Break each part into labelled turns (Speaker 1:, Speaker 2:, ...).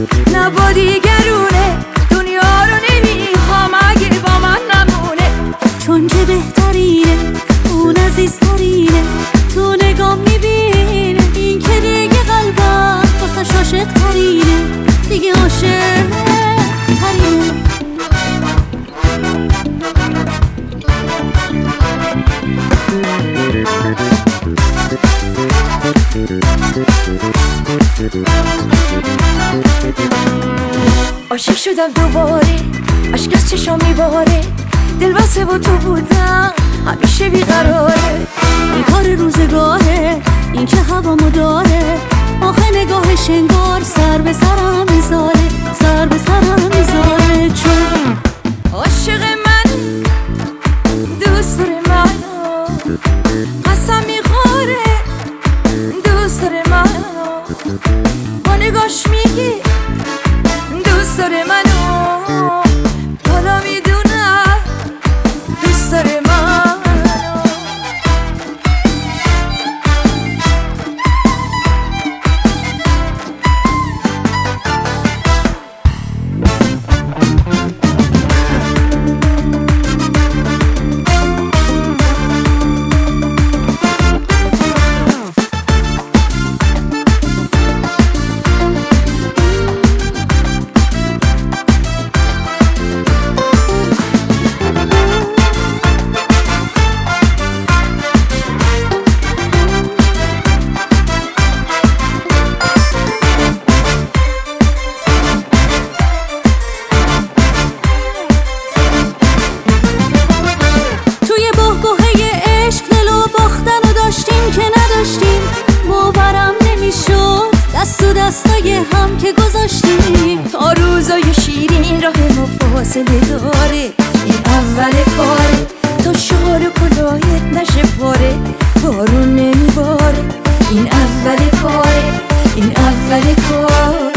Speaker 1: نبا دیگرونه دنیا رو نمیخوام اگه با من نمونه، چون که بهترینه اون عزیزترینه، تو نگاه میبینه این که دیگه قلبم واسه عاشق ترینه، دیگه عاشق ترینه. عاشق شدم دوباره، عشق از چشام میباره، دل واسه با تو بودم همیشه بیقراره، این کار روزگاره این که هوامو داره، آخه نگاهش انگار سر به سرم میذاره، سر به سرم میذاره، چون عاشق من دوست داره منو، قسم میخوره دوست داره منو، با نگاش میگه دوست داره منو، حالا میدونم دوست داره منو. باورم نمیشد دست و دستای هم که گذاشتیم، تا روزای شیرین راه ما فاصله داره، این اول کاره تا شال کلاهت نشه پاره، بارون نمیباره، این اول کاره این اول کار.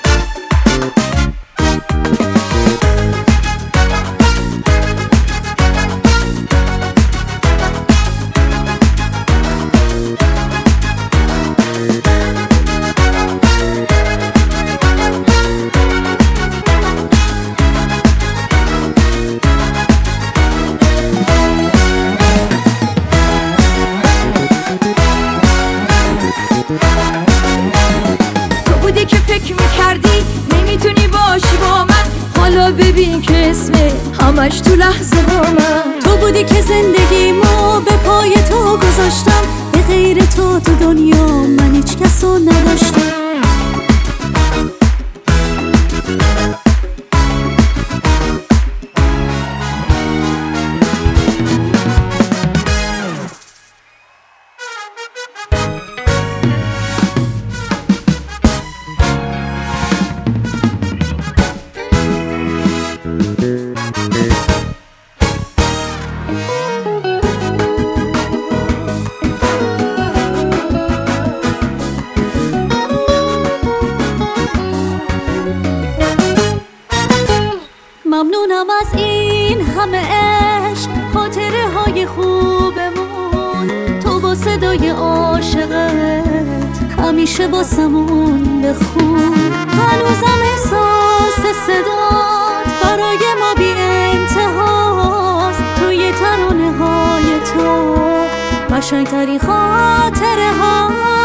Speaker 1: که فکر میکردی نمیتونی باشی با من، حالا ببین که اسمه همش تو لحظه با من، تو بودی که زندگیمو به پای تو گذاشتم، به غیر تو تو دنیا من هیچ کسو نداشتم. ممنونم از این همه عشق، خاطره های خوبمون، تو با صدای عاشقت همیشه واسمون بخون، هنوزم احساس صدات برای ما بی انتهاست، توی ترانه های تو قشنگترین خاطره ها.